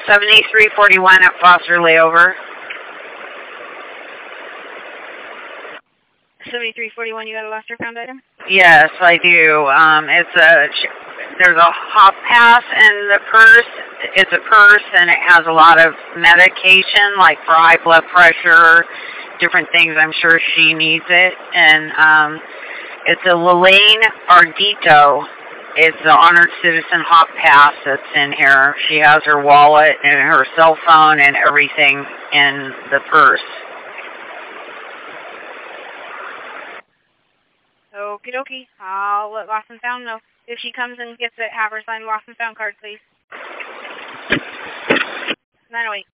7341 at Foster Layover. 7341, you got a lost or found item? Yes, I do. There's a hop pass in the purse. It's a purse and it has a lot of medication, like for high blood pressure, different things. I'm sure she needs it. And it's a Lelaine Ardito. It's the Honored Citizen Hop Pass that's in here. She has her wallet and her cell phone and everything in the purse. Okie dokie. I'll let Lost and Found know. If she comes and gets it, have her sign Lost and Found card, please. 908.